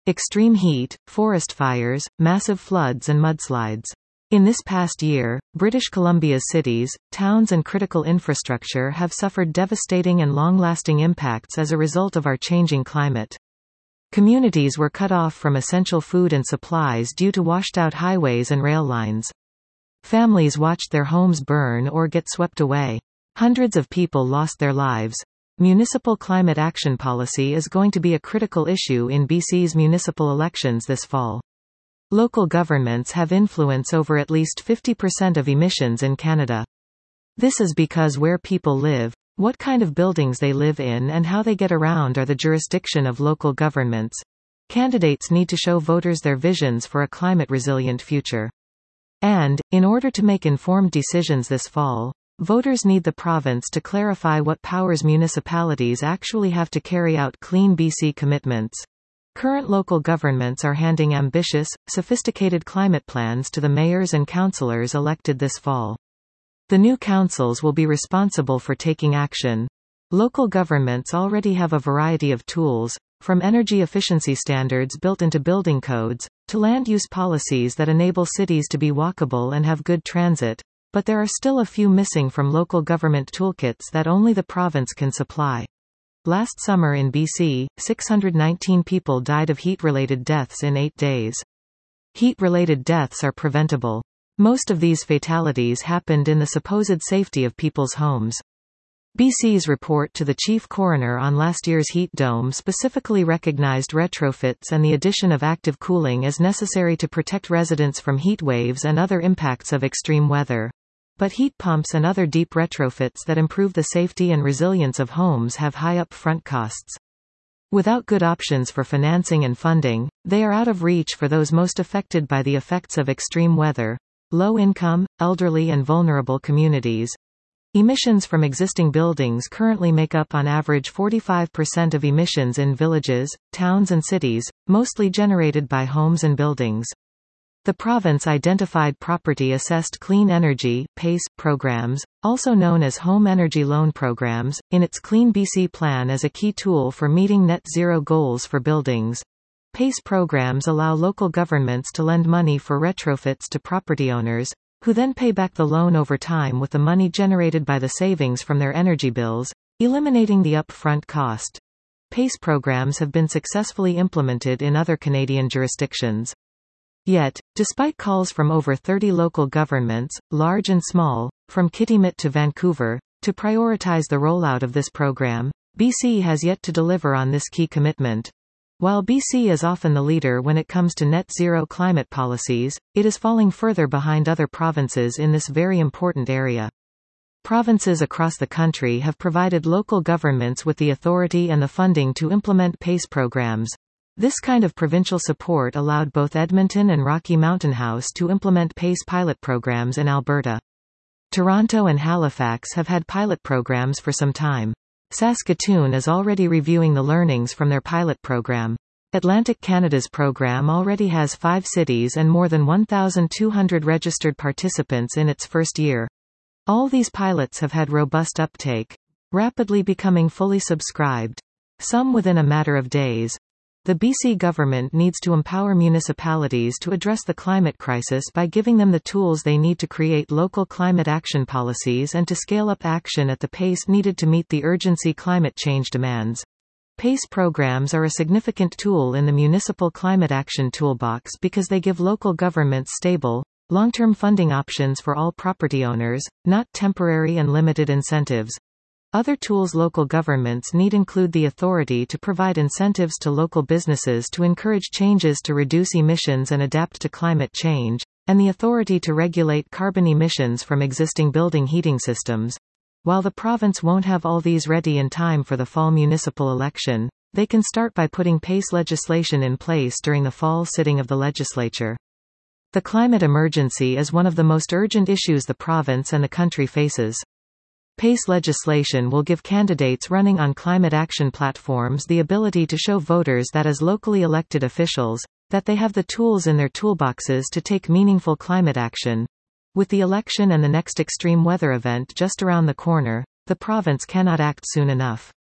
extreme heat, forest fires, massive floods and mudslides. In this past year, British Columbia's cities, towns and critical infrastructure have suffered devastating and long-lasting impacts as a result of our changing climate. Communities were cut off from essential food and supplies due to washed-out highways and rail lines. Families watched their homes burn or get swept away. Hundreds of people lost their lives. Municipal climate action policy is going to be a critical issue in BC's municipal elections this fall. Local governments have influence over at least 50% of emissions in Canada. This is because where people live, what kind of buildings they live in and how they get around are the jurisdiction of local governments. Candidates need to show voters their visions for a climate-resilient future. And, in order to make informed decisions this fall, voters need the province to clarify what powers municipalities actually have to carry out Clean BC commitments. Current local governments are handing ambitious, sophisticated climate plans to the mayors and councillors elected this fall. The new councils will be responsible for taking action. Local governments already have a variety of tools, from energy efficiency standards built into building codes, to land use policies that enable cities to be walkable and have good transit, but there are still a few missing from local government toolkits that only the province can supply. Last summer in BC, 619 people died of heat-related deaths in 8 days. Heat-related deaths are preventable. Most of these fatalities happened in the supposed safety of people's homes. BC's report to the Chief Coroner on last year's heat dome specifically recognized retrofits and the addition of active cooling as necessary to protect residents from heat waves and other impacts of extreme weather. But heat pumps and other deep retrofits that improve the safety and resilience of homes have high upfront costs. Without good options for financing and funding, they are out of reach for those most affected by the effects of extreme weather: low-income, elderly and vulnerable communities. Emissions from existing buildings currently make up on average 45% of emissions in villages, towns and cities, mostly generated by homes and buildings. The province identified property-assessed clean energy (PACE) programs, also known as Home Energy Loan Programs, in its Clean BC plan as a key tool for meeting net zero goals for buildings. PACE programs allow local governments to lend money for retrofits to property owners, who then pay back the loan over time with the money generated by the savings from their energy bills, eliminating the upfront cost. PACE programs have been successfully implemented in other Canadian jurisdictions. Yet, despite calls from over 30 local governments, large and small, from Kitimat to Vancouver, to prioritize the rollout of this program, BC has yet to deliver on this key commitment. While BC is often the leader when it comes to net zero climate policies, it is falling further behind other provinces in this very important area. Provinces across the country have provided local governments with the authority and the funding to implement PACE programs. This kind of provincial support allowed both Edmonton and Rocky Mountain House to implement PACE pilot programs in Alberta. Toronto and Halifax have had pilot programs for some time. Saskatoon is already reviewing the learnings from their pilot program. Atlantic Canada's program already has 5 cities and more than 1,200 registered participants in its first year. All these pilots have had robust uptake, rapidly becoming fully subscribed, some within a matter of days. The BC government needs to empower municipalities to address the climate crisis by giving them the tools they need to create local climate action policies and to scale up action at the pace needed to meet the urgency climate change demands. PACE programs are a significant tool in the municipal climate action toolbox because they give local governments stable, long-term funding options for all property owners, not temporary and limited incentives. Other tools local governments need include the authority to provide incentives to local businesses to encourage changes to reduce emissions and adapt to climate change, and the authority to regulate carbon emissions from existing building heating systems. While the province won't have all these ready in time for the fall municipal election, they can start by putting PACE legislation in place during the fall sitting of the legislature. The climate emergency is one of the most urgent issues the province and the country faces. PACE legislation will give candidates running on climate action platforms the ability to show voters that as locally elected officials, that they have the tools in their toolboxes to take meaningful climate action. With the election and the next extreme weather event just around the corner, the province cannot act soon enough.